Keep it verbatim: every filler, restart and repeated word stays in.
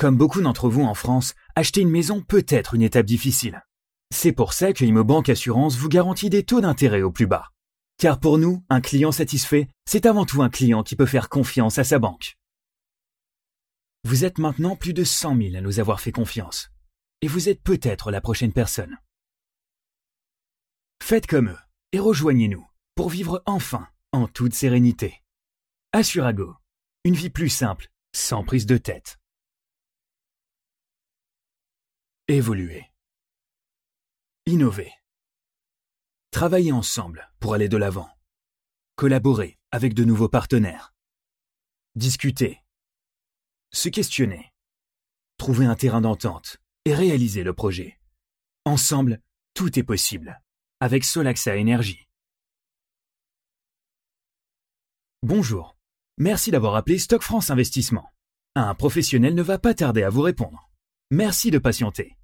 Comme beaucoup d'entre vous en France, acheter une maison peut être une étape difficile. C'est pour ça que Imobank Assurance vous garantit des taux d'intérêt au plus bas. Car pour nous, un client satisfait, c'est avant tout un client qui peut faire confiance à sa banque. Vous êtes maintenant plus de cent mille à nous avoir fait confiance. Et vous êtes peut-être la prochaine personne. Faites comme eux et rejoignez-nous pour vivre enfin en toute sérénité. Assurago, une vie plus simple, sans prise de tête. Évoluer. Innover. Travailler ensemble pour aller de l'avant. Collaborer avec de nouveaux partenaires. Discuter. Se questionner. Trouver un terrain d'entente et réaliser le projet. Ensemble, tout est possible. Avec Solaxa Énergie. Bonjour. Merci d'avoir appelé Stock France Investissement. Un professionnel ne va pas tarder à vous répondre. Merci de patienter.